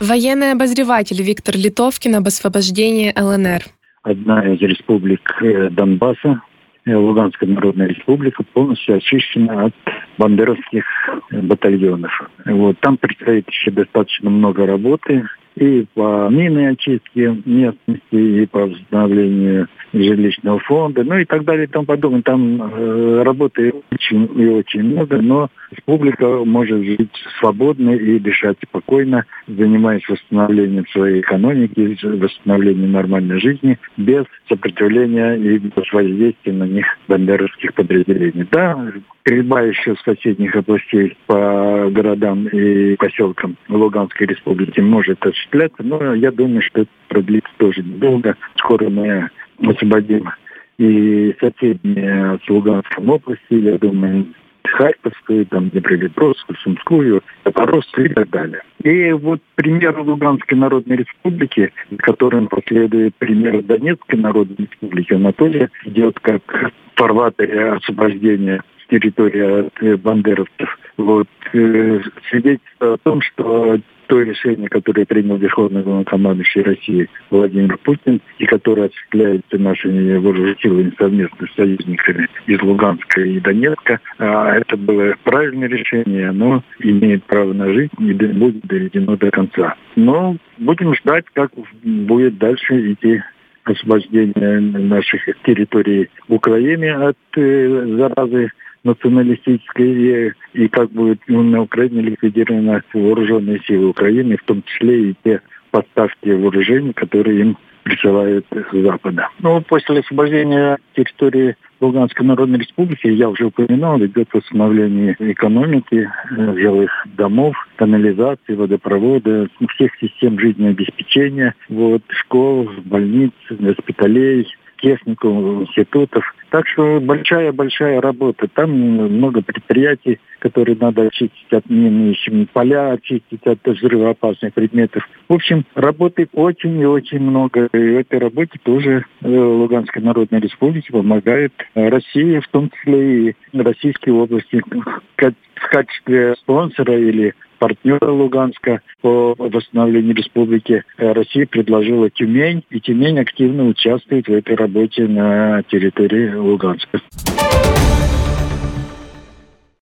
Военный обозреватель Виктор Литовкин об освобождении ЛНР. Одна из республик Донбасса, Луганская Народная Республика, полностью очищена от бандеровских батальонов. Там предстоит еще достаточно много работы и по минной очистке местности, и по восстановлению жилищного фонда, и так далее и тому подобное. Там работы очень и очень много, но республика может жить свободно и дышать спокойно, занимаясь восстановлением своей экономики, восстановлением нормальной жизни, без сопротивления и воздействия на них бандеровских подразделений. Да, стрельба еще с соседних областей по городам и поселкам Луганской Республики может осуществляться, но я думаю, что это продлится тоже недолго. Скоро мы освободим и соседние с Луганской области, я думаю, Харьковскую, Днепропетровскую, Сумскую, Запорожскую и так далее. И пример Луганской Народной Республики, которым последует пример Донецкой Народной Республики, Анатолия, идет как в фарватере освобождения территории от бандеровцев. Свидетельствует о том, что то решение, которое принял Верховный главнокомандующий России Владимир Путин, и которое осуществляется нашими вооруженными силами совместно с союзниками из Луганска и Донецка, это было правильное решение, оно имеет право на жизнь и будет доведено до конца. Но будем ждать, как будет дальше идти освобождение наших территорий в Украине от заразы националистической, и как будет на Украине ликвидированы вооруженные силы Украины, в том числе и те поставки вооружений, которые им присылают с Запада. После освобождения территории Луганской Народной Республики, я уже упоминал, идет восстановление экономики, жилых домов, канализации, водопровода, всех систем жизнеобеспечения, школ, больниц, госпиталей, техникумов, институтов. Так что большая работа. Там много предприятий, которые надо очистить от мин, поля очистить от взрывоопасных предметов. В общем, работы очень и очень много. И в этой работе тоже Луганская Народная Республика помогает России, в том числе и российские области, в качестве спонсора или партнера Луганска по восстановлению республики. Россия предложила Тюмень, и Тюмень активно участвует в этой работе на территории Луганска.